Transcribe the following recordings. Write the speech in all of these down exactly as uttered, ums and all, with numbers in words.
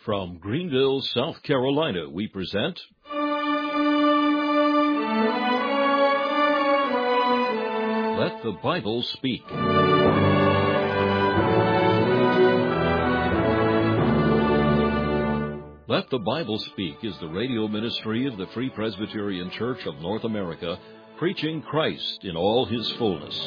From Greenville, South Carolina, we present Let the Bible Speak. Let the Bible Speak is the radio ministry of the Free Presbyterian Church of North America, preaching Christ in all His fullness.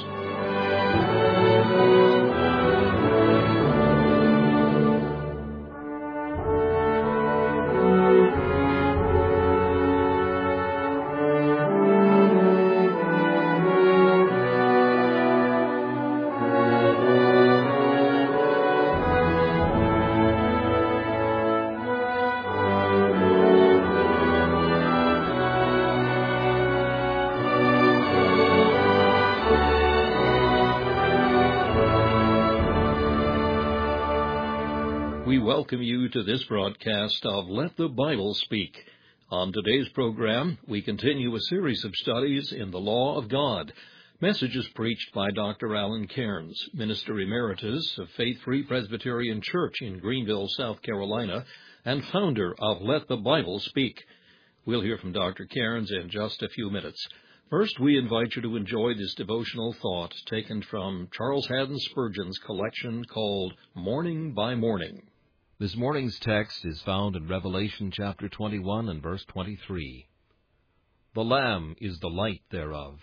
We welcome you to this broadcast of Let the Bible Speak. On today's program, we continue a series of studies in the law of God. Messages preached by Doctor Alan Cairns, Minister Emeritus of Faith Free Presbyterian Church in Greenville, South Carolina, and founder of Let the Bible Speak. We'll hear from Doctor Cairns in just a few minutes. First, we invite you to enjoy this devotional thought taken from Charles Haddon Spurgeon's collection called Morning by Morning. This morning's text is found in Revelation chapter twenty-one and verse twenty-three. The Lamb is the light thereof.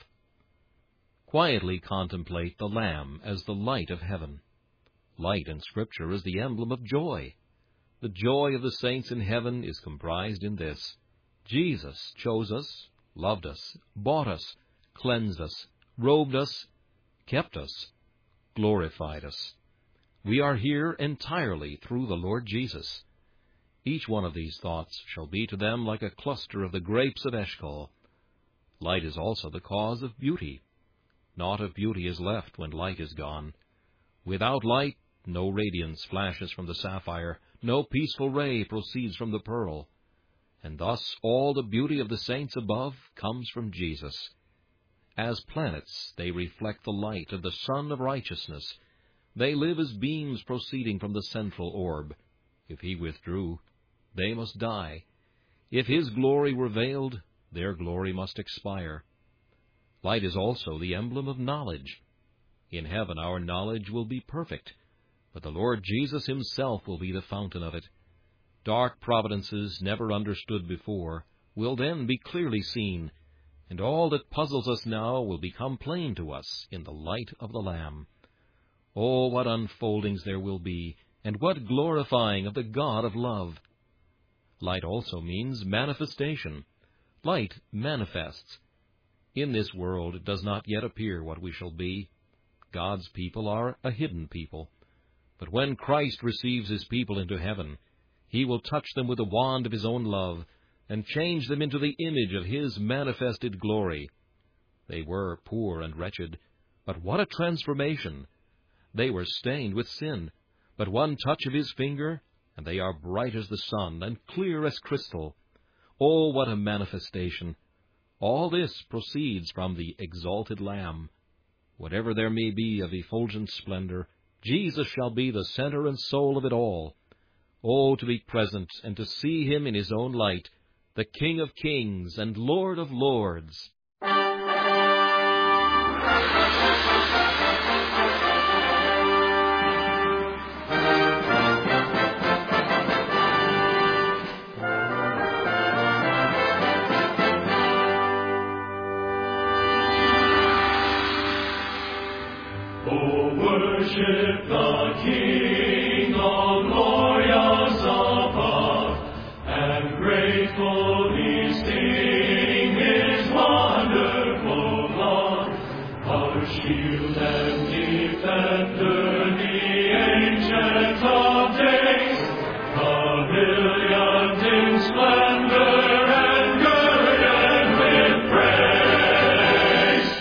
Quietly contemplate the Lamb as the light of heaven. Light in Scripture is the emblem of joy. The joy of the saints in heaven is comprised in this: Jesus chose us, loved us, bought us, cleansed us, robed us, kept us, glorified us. We are here entirely through the Lord Jesus. Each one of these thoughts shall be to them like a cluster of the grapes of Eshcol. Light is also the cause of beauty. Naught of beauty is left when light is gone. Without light, no radiance flashes from the sapphire, no peaceful ray proceeds from the pearl. And thus all the beauty of the saints above comes from Jesus. As planets, they reflect the light of the Sun of Righteousness. They live as beams proceeding from the central orb. If he withdrew, they must die. If his glory were veiled, their glory must expire. Light is also the emblem of knowledge. In heaven our knowledge will be perfect, but the Lord Jesus himself will be the fountain of it. Dark providences never understood before will then be clearly seen, and all that puzzles us now will become plain to us in the light of the Lamb. Oh, what unfoldings there will be, and what glorifying of the God of love! Light also means manifestation. Light manifests. In this world it does not yet appear what we shall be. God's people are a hidden people. But when Christ receives his people into heaven, he will touch them with the wand of his own love, and change them into the image of his manifested glory. They were poor and wretched, but what a transformation! They were stained with sin, but one touch of his finger, and they are bright as the sun, and clear as crystal. Oh, what a manifestation! All this proceeds from the exalted Lamb. Whatever there may be of effulgent splendor, Jesus shall be the center and soul of it all. Oh, to be present and to see him in his own light, the King of kings and Lord of lords. Worship the King of glorious above, and gratefully sing his wonderful love. Our shield and defender, the ancient of days, pavilions in splendor and girded with praise.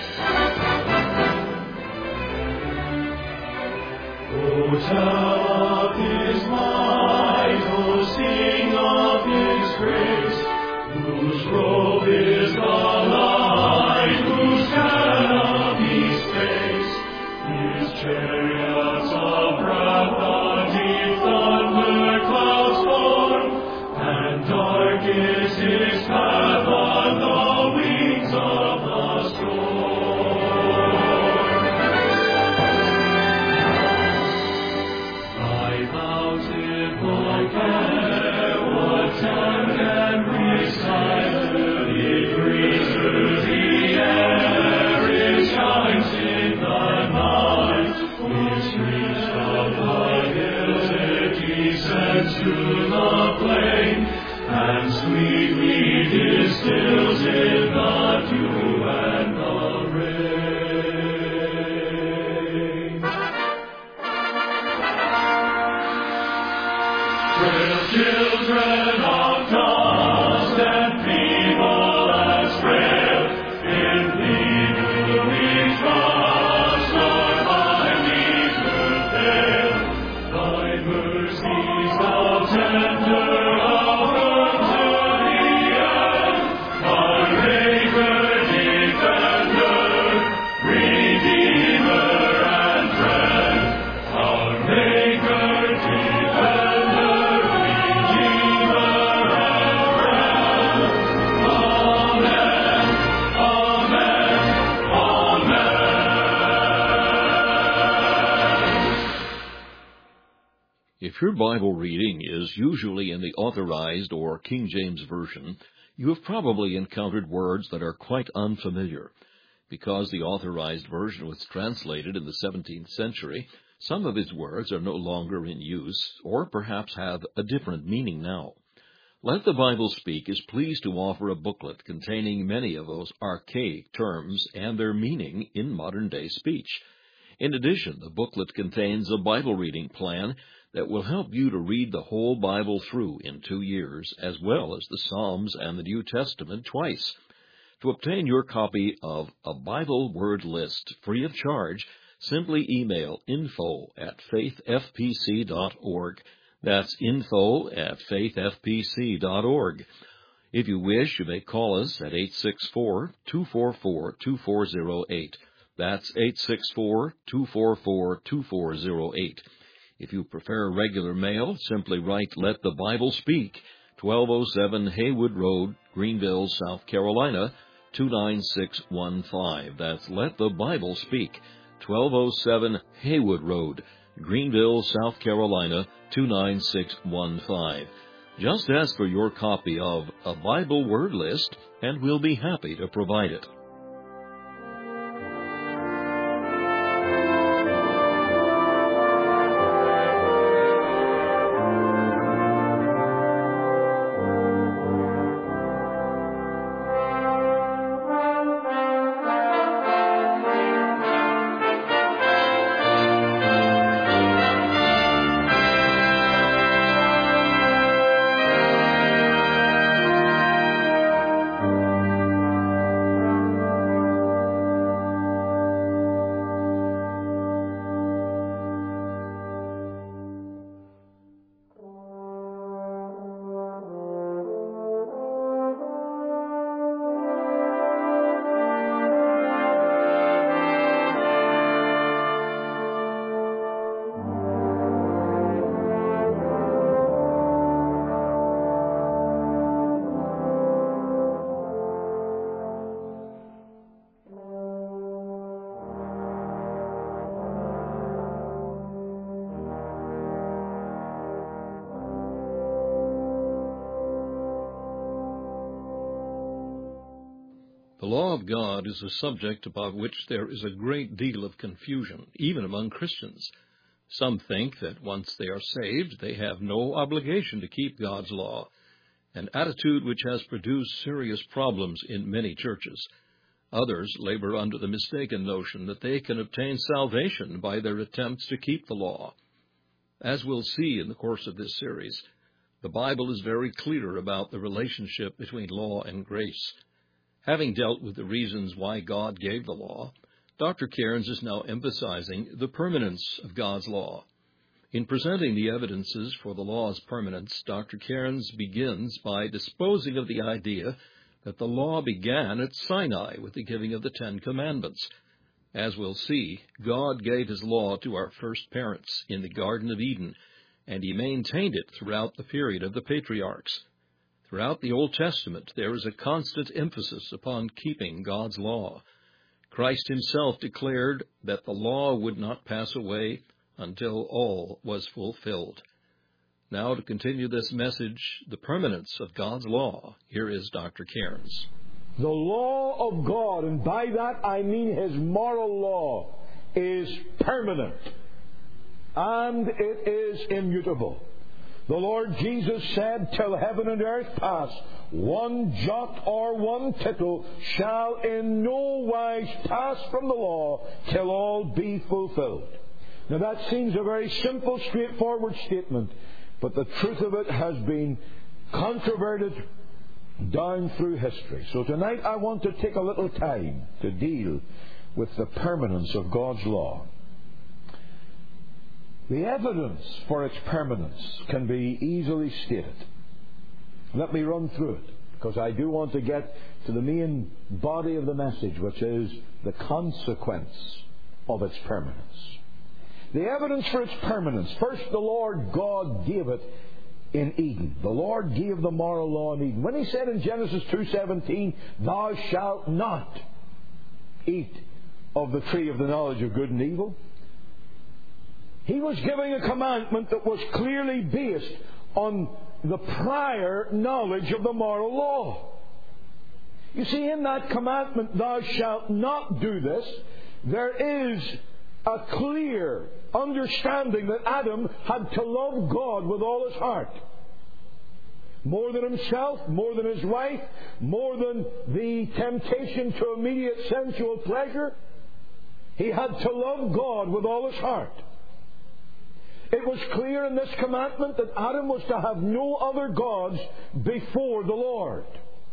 Oh, tell of his might, oh, sing of his grace, whose robe is the light, whose canopy's face, his chariots of wrath, the deep thunder clouds fall. the plain, and sweetly distills in the dew and the rain. Frail children of dust and feeble as frail, in thee do we trust, nor by thee to fail. Thy mercies thou tender offer to the end, our Maker, Defender, Redeemer, and Friend. Our Maker, Defender, Redeemer, and Friend. Amen, amen, amen. If your Bible reading is usually in the Authorized or King James Version, you have probably encountered words that are quite unfamiliar. Because the Authorized Version was translated in the seventeenth century, some of its words are no longer in use, or perhaps have a different meaning now. Let the Bible Speak is pleased to offer a booklet containing many of those archaic terms and their meaning in modern-day speech. In addition, the booklet contains a Bible reading plan that will help you to read the whole Bible through in two years, as well as the Psalms and the New Testament twice. To obtain your copy of a Bible Word List free of charge, simply email info at faith f p c dot org. That's info at faith f p c dot org. If you wish, you may call us at eight six four, two four four, two four zero eight. That's eight six four, two four four, two four zero eight. If you prefer regular mail, simply write Let the Bible Speak, twelve oh seven Haywood Road, Greenville, South Carolina, two nine six one five. That's Let the Bible Speak, twelve oh seven Haywood Road, Greenville, South Carolina, two nine six one five. Just ask for your copy of a Bible Word List, and we'll be happy to provide it. The law of God is a subject about which there is a great deal of confusion, even among Christians. Some think that once they are saved, they have no obligation to keep God's law, an attitude which has produced serious problems in many churches. Others labor under the mistaken notion that they can obtain salvation by their attempts to keep the law. As we'll see in the course of this series, the Bible is very clear about the relationship between law and grace. Having dealt with the reasons why God gave the law, Doctor Cairns is now emphasizing the permanence of God's law. In presenting the evidences for the law's permanence, Doctor Cairns begins by disposing of the idea that the law began at Sinai with the giving of the Ten Commandments. As we'll see, God gave his law to our first parents in the Garden of Eden, and he maintained it throughout the period of the patriarchs. Throughout the Old Testament, there is a constant emphasis upon keeping God's law. Christ himself declared that the law would not pass away until all was fulfilled. Now, to continue this message, the permanence of God's law, here is Doctor Cairns. The law of God, and by that I mean his moral law, is permanent, and it is immutable. The Lord Jesus said, till heaven and earth pass, one jot or one tittle shall in no wise pass from the law till all be fulfilled. Now that seems a very simple, straightforward statement, but the truth of it has been controverted down through history. So tonight I want to take a little time to deal with the permanence of God's law. The evidence for its permanence can be easily stated. Let me run through it, because I do want to get to the main body of the message, which is the consequence of its permanence. The evidence for its permanence. First, the Lord God gave it in Eden. The Lord gave the moral law in Eden. When He said in Genesis two seventeen, thou shalt not eat of the tree of the knowledge of good and evil, He was giving a commandment that was clearly based on the prior knowledge of the moral law. You see, in that commandment, thou shalt not do this, there is a clear understanding that Adam had to love God with all his heart. More than himself, more than his wife, more than the temptation to immediate sensual pleasure. He had to love God with all his heart. It was clear in this commandment that Adam was to have no other gods before the Lord.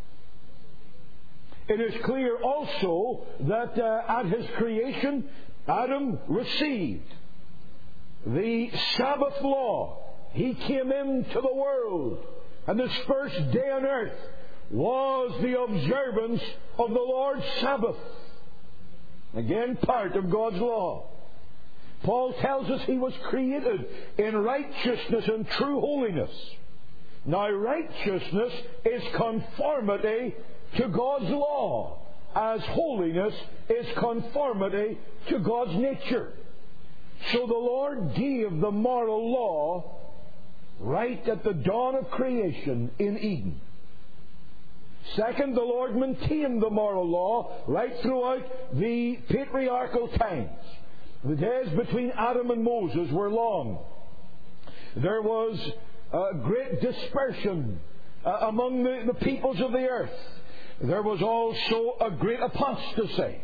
It is clear also that uh, at his creation, Adam received the Sabbath law. He came into the world, and his first day on earth was the observance of the Lord's Sabbath. Again, part of God's law. Paul tells us he was created in righteousness and true holiness. Now, righteousness is conformity to God's law, as holiness is conformity to God's nature. So the Lord gave the moral law right at the dawn of creation in Eden. Second, the Lord maintained the moral law right throughout the patriarchal times. The days between Adam and Moses were long. There was a great dispersion uh, among the, the peoples of the earth. There was also a great apostasy.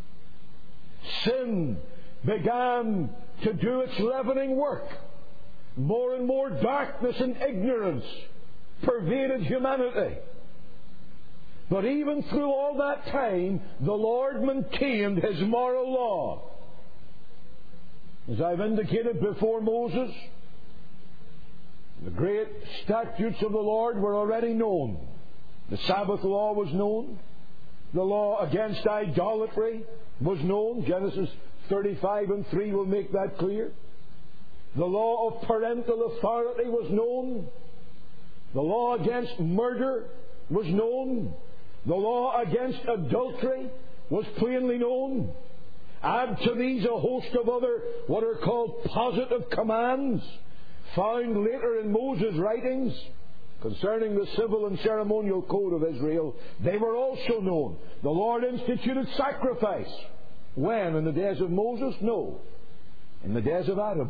Sin began to do its leavening work. More and more darkness and ignorance pervaded humanity. But even through all that time, the Lord maintained His moral law. As I've indicated before Moses, the great statutes of the Lord were already known. The Sabbath law was known. The law against idolatry was known. Genesis thirty-five and three will make that clear. The law of parental authority was known. The law against murder was known. The law against adultery was plainly known. Add to these a host of other what are called positive commands found later in Moses' writings concerning the civil and ceremonial code of Israel. They were also known. The Lord instituted sacrifice. When? In the days of Moses? No. In the days of Adam.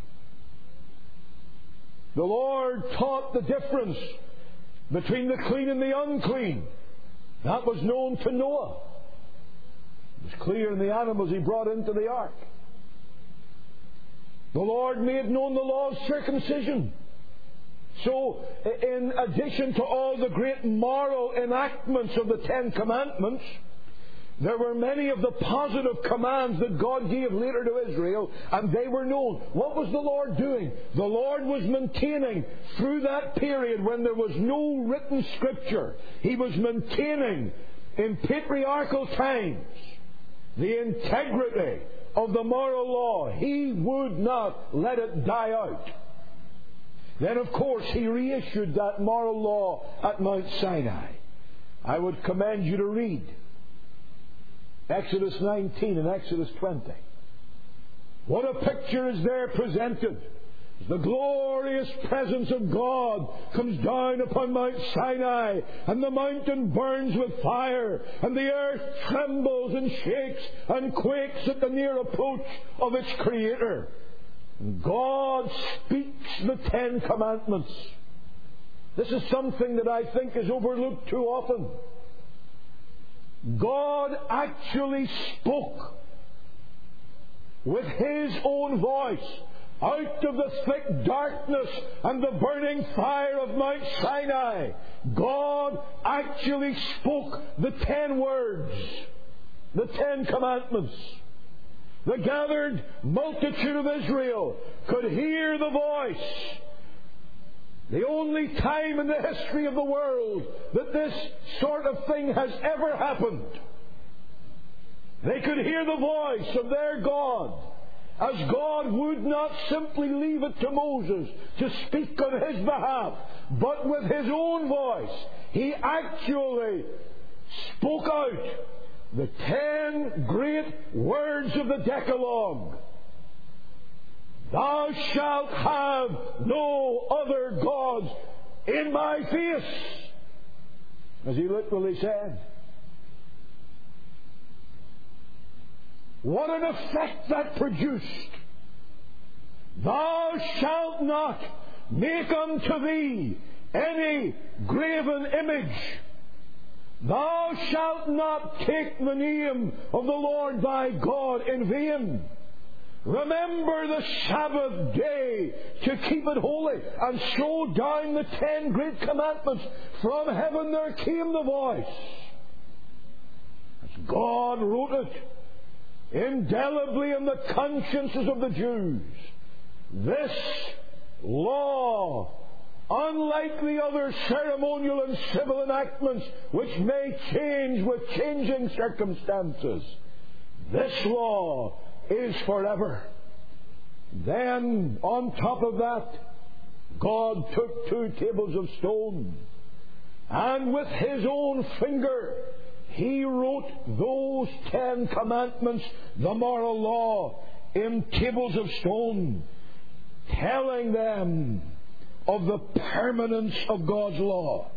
The Lord taught the difference between the clean and the unclean. That was known to Noah. It was clear in the animals he brought into the ark. The Lord made known the law of circumcision. So, in addition to all the great moral enactments of the Ten Commandments, there were many of the positive commands that God gave later to Israel, and they were known. What was the Lord doing? The Lord was maintaining, through that period when there was no written Scripture, He was maintaining, in patriarchal times, the integrity of the moral law. He would not let it die out. Then, of course, He reissued that moral law at Mount Sinai. I would commend you to read Exodus nineteen and Exodus twenty. What a picture is there presented. The glorious presence of God comes down upon Mount Sinai, and the mountain burns with fire, and the earth trembles and shakes and quakes at the near approach of its Creator. God speaks the Ten Commandments. This is something that I think is overlooked too often. God actually spoke with His own voice out of the thick darkness and the burning fire of Mount Sinai. God actually spoke the ten words, the Ten Commandments. The gathered multitude of Israel could hear the voice. The only time in the history of the world that this sort of thing has ever happened. They could hear the voice of their God, as God would not simply leave it to Moses to speak on his behalf, but with his own voice, he actually spoke out the ten great words of the Decalogue. Thou shalt have no other gods in my face, as he literally said. What an effect that produced! Thou shalt not make unto thee any graven image. Thou shalt not take the name of the Lord thy God in vain. Remember the Sabbath day to keep it holy. And so down the ten great commandments from heaven there came the voice. As God wrote it indelibly in the consciences of the Jews. This law, unlike the other ceremonial and civil enactments which may change with changing circumstances, this law is forever. Then, on top of that, God took two tables of stone, and with His own finger He wrote those Ten Commandments, the moral law, in tables of stone, telling them of the permanence of God's law.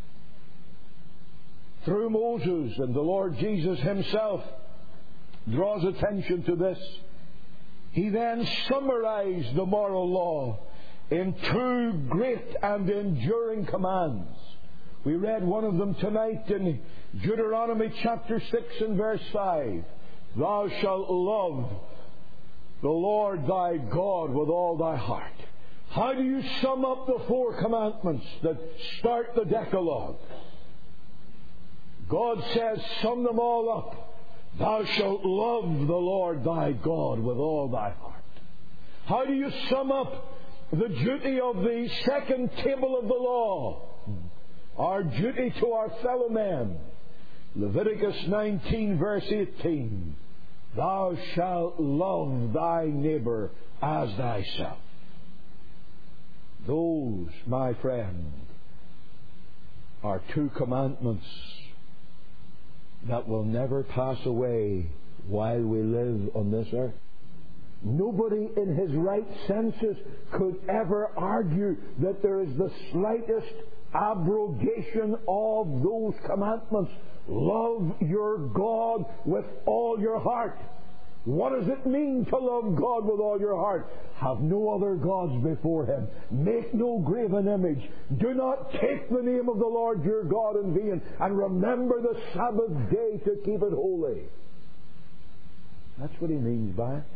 Through Moses, and the Lord Jesus Himself draws attention to this. He then summarized the moral law in two great and enduring commands. We read one of them tonight in Deuteronomy chapter six and verse five. Thou shalt love the Lord thy God with all thy heart. How do you sum up the four commandments that start the Decalogue? God says, sum them all up. Thou shalt love the Lord thy God with all thy heart. How do you sum up the duty of the second table of the law? Our duty to our fellow men. Leviticus nineteen verse eighteen. Thou shalt love thy neighbor as thyself. Those, my friend, are two commandments that will never pass away while we live on this earth. Nobody in his right senses could ever argue that there is the slightest abrogation of those commandments. Love your God with all your heart. What does it mean to love God with all your heart? Have no other gods before Him. Make no graven image. Do not take the name of the Lord your God in vain. And remember the Sabbath day to keep it holy. That's what He means by it.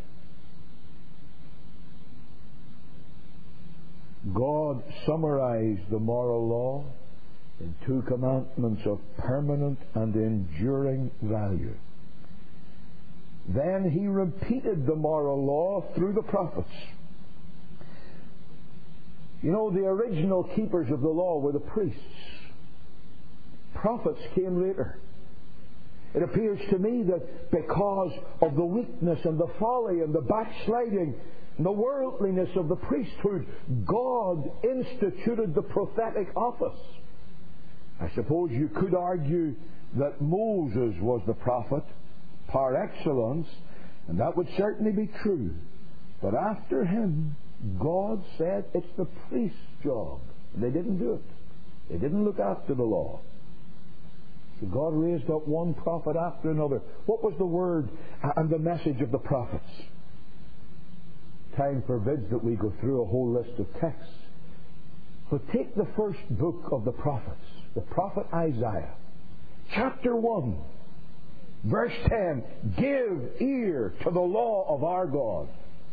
God summarized the moral law in two commandments of permanent and enduring value. Then He repeated the moral law through the prophets. You know, the original keepers of the law were the priests. Prophets came later. It appears to me that because of the weakness and the folly and the backsliding and the worldliness of the priesthood, God instituted the prophetic office. I suppose you could argue that Moses was the prophet par excellence, and that would certainly be true. But after him, God said it's the priest's job. They didn't do it. They didn't look after the law. So God raised up one prophet after another. What was the word and the message of the prophets? time forbids that we go through a whole list of texts. But take the first book of the prophets, the prophet Isaiah, chapter one, verse ten. Give ear to the law of our God.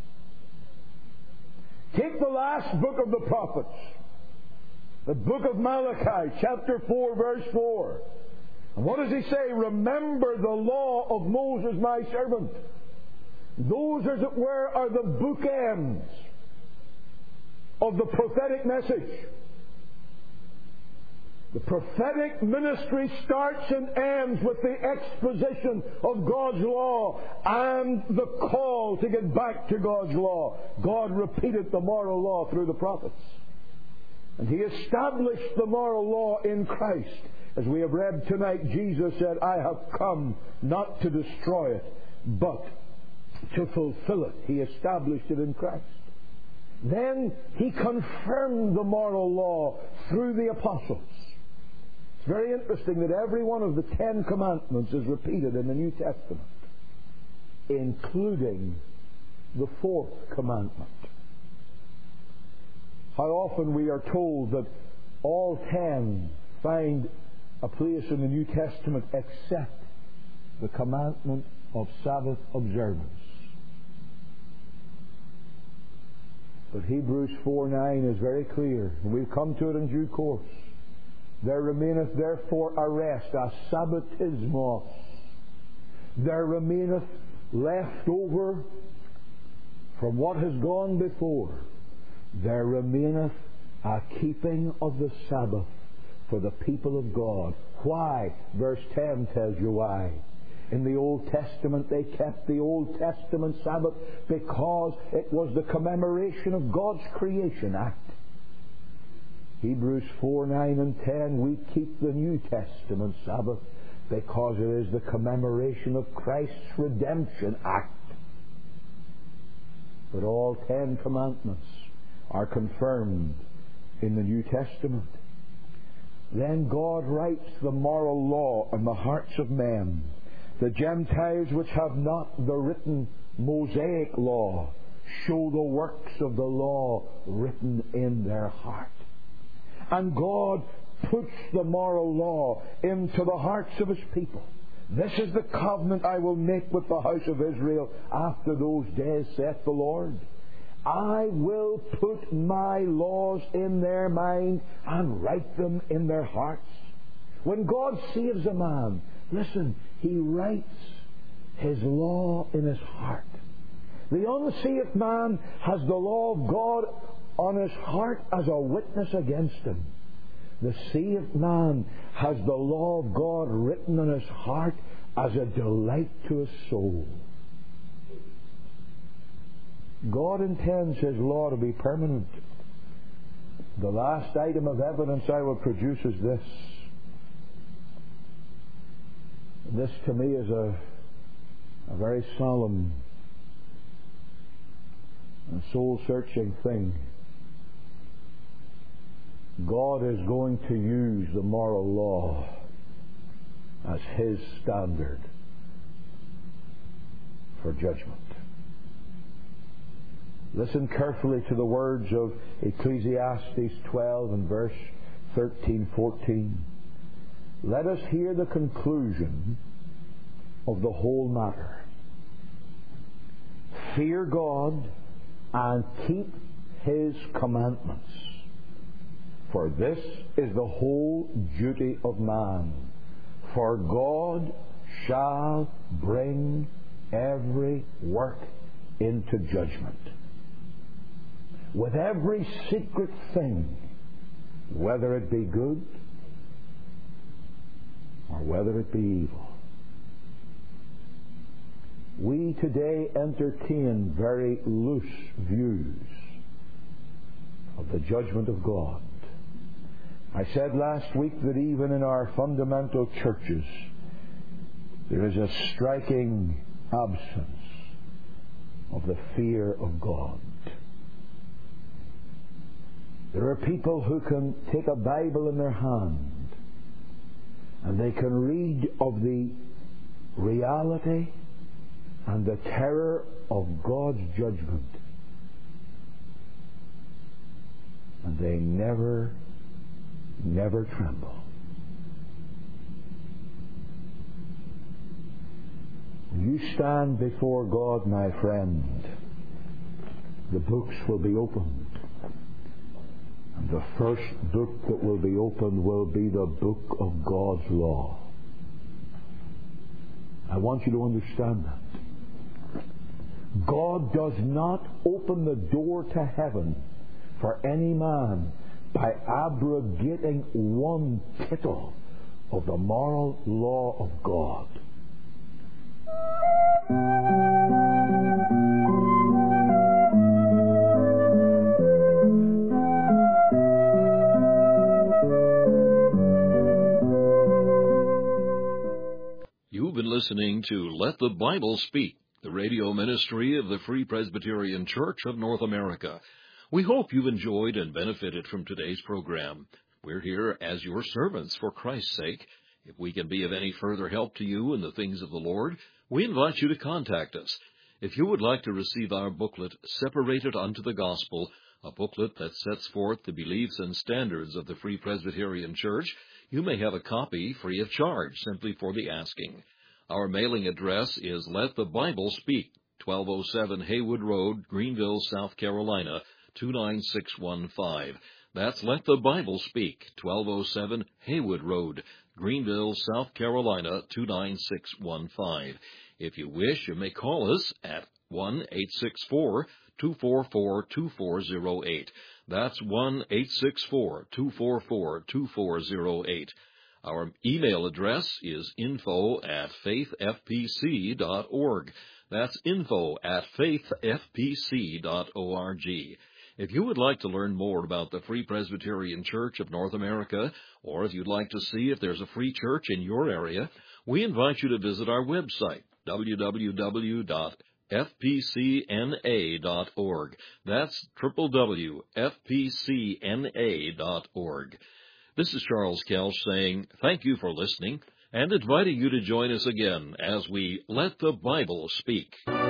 Take the last book of the prophets, the book of Malachi, chapter four, verse four. And what does he say? Remember the law of Moses my servant. Those, as it were, are the bookends of the prophetic message. The prophetic ministry starts and ends with the exposition of God's law and the call to get back to God's law. God repeated the moral law through the prophets. And He established the moral law in Christ. As we have read tonight, Jesus said, I have come not to destroy it, but to fulfill it. He established it in Christ. Then He confirmed the moral law through the apostles. It's very interesting that every one of the Ten Commandments is repeated in the New Testament, including the fourth commandment. How often we are told that all ten find a place in the New Testament except the commandment of Sabbath observance. But Hebrews four nine is very clear, and we'll come to it in due course. There remaineth therefore a rest, a sabbatismos. There remaineth left over from what has gone before. There remaineth a keeping of the Sabbath for the people of God. Why? Verse ten tells you why. In the Old Testament, they kept the Old Testament Sabbath because it was the commemoration of God's creation act. Hebrews four nine and ten, we keep the New Testament Sabbath because it is the commemoration of Christ's redemption act. But all ten commandments are confirmed in the New Testament. Then God writes the moral law in the hearts of men. The Gentiles which have not the written Mosaic law show the works of the law written in their heart. And God puts the moral law into the hearts of His people. This is the covenant I will make with the house of Israel after those days, saith the Lord. I will put my laws in their mind and write them in their hearts. When God saves a man, listen, He writes His law in his heart. The unsaved man has the law of God on his heart as a witness against him. The saved man has the law of God written on his heart as a delight to his soul. God intends His law to be permanent. The last item of evidence I will produce is this. This to me is a, a very solemn and soul-searching thing. God is going to use the moral law as His standard for judgment. Listen carefully to the words of Ecclesiastes twelve and verse thirteen fourteen. Let us hear the conclusion of the whole matter. Fear God and keep His commandments, for this is the whole duty of man. For God shall bring every work into judgment, with every secret thing, whether it be good or whether it be evil. We today entertain very loose views of the judgment of God. I said last week that even in our fundamental churches there is a striking absence of the fear of God. There are people who can take a Bible in their hand and they can read of the reality and the terror of God's judgment, and they never, never tremble. When you stand before God, my friend, the books will be opened. And the first book that will be opened will be the book of God's law. I want you to understand that. God does not open the door to heaven for any man by abrogating one tittle of the moral law of God. You've been listening to Let the Bible Speak, the radio ministry of the Free Presbyterian Church of North America. We hope you've enjoyed and benefited from today's program. We're here as your servants for Christ's sake. If we can be of any further help to you in the things of the Lord, we invite you to contact us. If you would like to receive our booklet, Separated Unto the Gospel, a booklet that sets forth the beliefs and standards of the Free Presbyterian Church, you may have a copy free of charge, simply for the asking. Our mailing address is Let the Bible Speak, twelve oh seven Haywood Road, Greenville, South Carolina, two nine six one five. That's Let the Bible Speak, twelve oh seven Haywood Road, Greenville, South Carolina, two nine six one five. If you wish, you may call us at one eight six four, two four four, two four zero eight. That's one eight six four, two four four, two four zero eight. Our email address is info at faith f p c dot org. That's info at faith f p c dot org. If you would like to learn more about the Free Presbyterian Church of North America, or if you'd like to see if there's a free church in your area, we invite you to visit our website, w w w dot f p c n a dot org. That's w w w dot f p c n a dot org. This is Charles Kelch saying thank you for listening and inviting you to join us again as we Let the Bible Speak.